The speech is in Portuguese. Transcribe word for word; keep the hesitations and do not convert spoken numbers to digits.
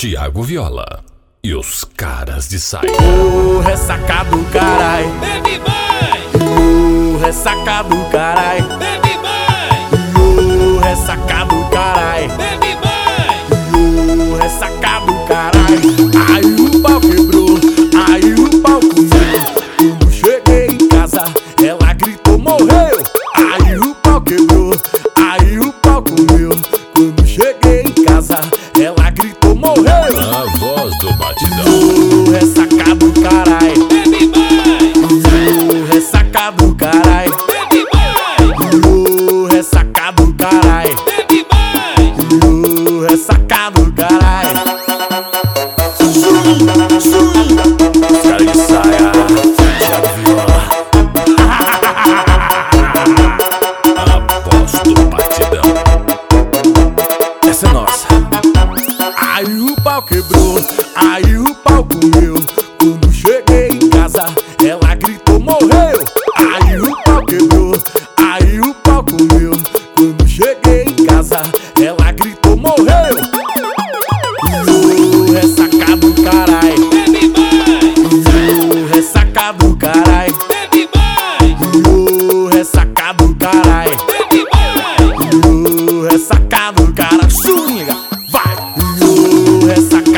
Thiago Viola e os caras de saia. Ô, ressaca do carai, Bebe mais, ô, ressaca do carai, bebe mais, ô, ressaca do carai, bebe mais. ô, ressaca do carai. Aí o pau quebrou, aí o pau comeu. Quando cheguei em casa, ela gritou, morreu. Aí o pau quebrou, aí o pau comeu. Quando cheguei em casa, ela gritou, morreu. A voz do batidão. Ô, ressaca do carai, Bebe mais, ô, ressaca do carai, bebe mais, ô, ressaca do carai, bebe mais. ô, ressaca do carai. Os caras de saia, Thiago Viola. A voz do batidão. Essa é nossa. Aí o pau quebrou, aí o pau comeu. Quando cheguei em casa, ela gritou, morreu. Aí o pau quebrou, aí o pau comeu. Quando cheguei em casa, ela gritou, morreu. Ô, ressaca do carai, Bebe mais, ô, ressaca do carai, bebe mais, ô, ressaca do carai, bebe mais. ô, ressaca do carai. Swinga, vai. Ô, ressaca